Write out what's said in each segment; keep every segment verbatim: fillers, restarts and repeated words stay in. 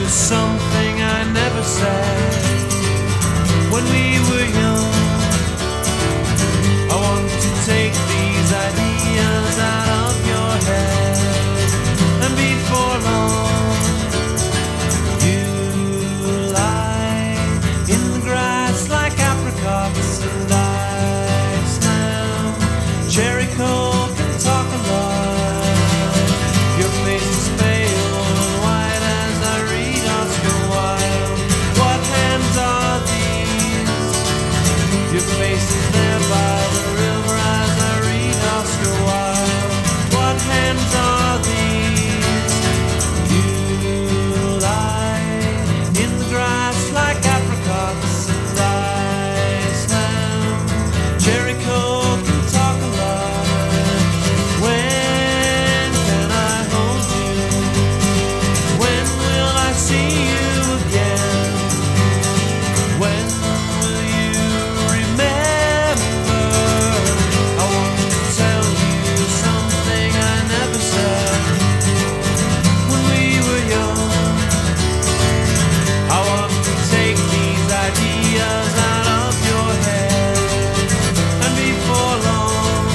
something I never said when we were young. I want to take these ideas out of your head, and before long you lie in the grass like apricots, and I slam cherry coke and talk a lot. Your face is pale and white as I read Oscar Wilde. What hands are these? Your face is there by the river as I read Oscar Wilde. What hands are these? You lie in the grass like apricots, and I slam cherry coke and talk a lot. When can I hold you? When will I see you again? When will you remember? I want to tell you something I never said when we were young. I want to take these ideas out of your head, and before long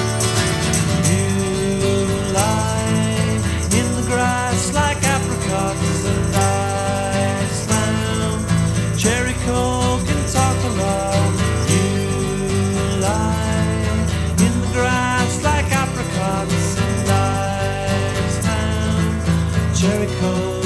you lie in the grass like apricots, and I slam cherry coke and talk a lot. You lie in the grass like apricots, and I slam cherry coke.